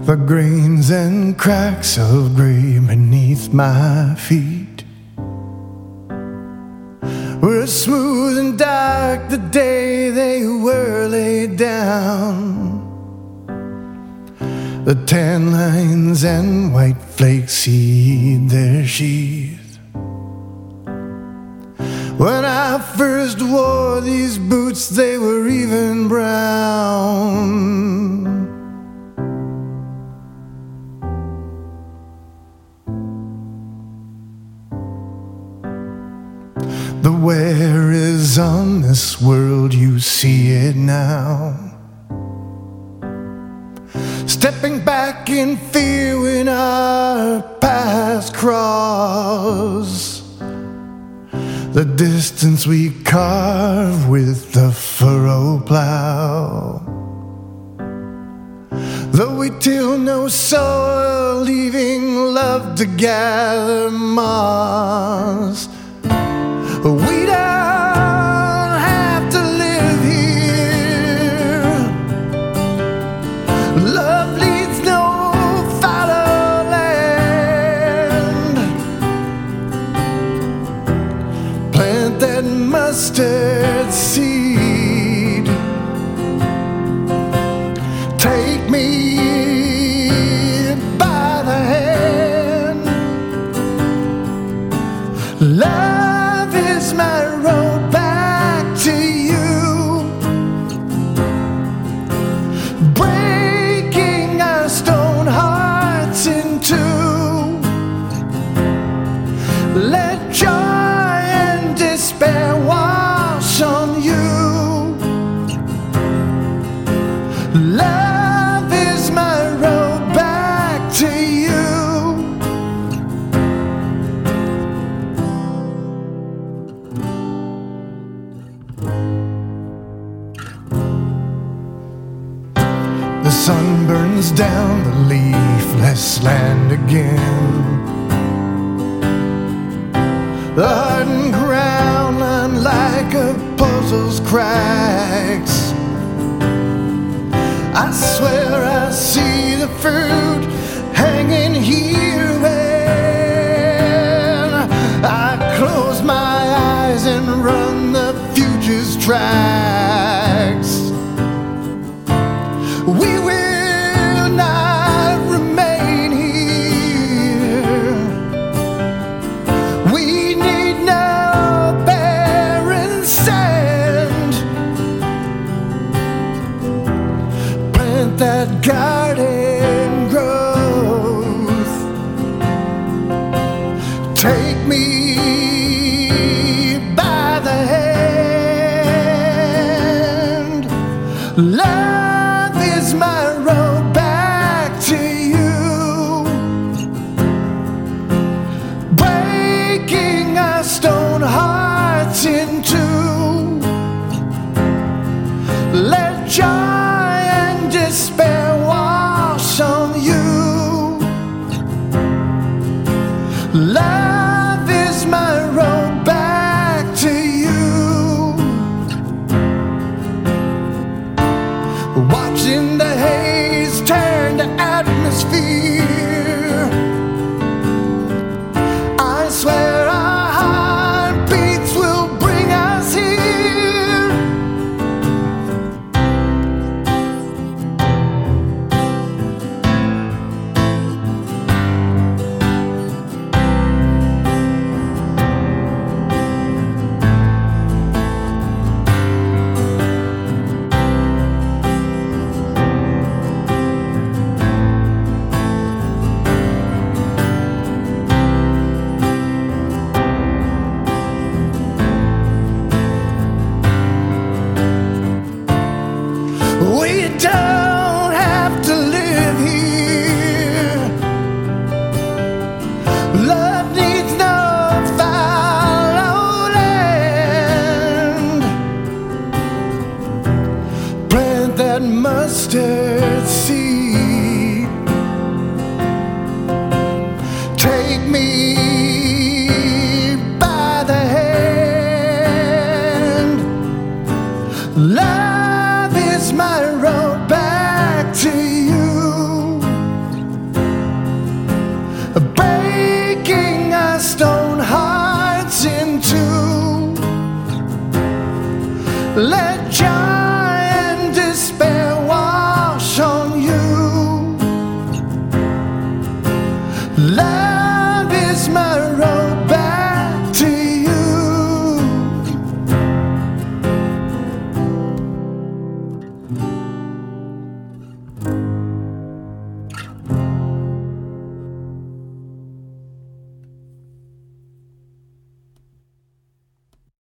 The grains and cracks of gray beneath my feet were smooth and dark the day they were laid down. The tan lines and white flakes heed their sheath. When I first wore these boots, they were even brown. The wear is on this world, you see it now. Stepping back in fear when our paths cross. The distance we carve with the furrow plow. Though we till no soil, leaving love to gather moss. We don't have to live here. Love leads no fallow land. Plant that mustard seed. Take me by the hand. Love is my road back to you, breaking our stone hearts in two. Let joy and despair wash on you. Love is my road back to you. The sun burns down the leafless land again. The hardened ground unlike a puzzle's cracks. I swear I see the fruit hanging here when I close my eyes and run the future's tracks. We will not remain here. We need no barren sand. Plant that garden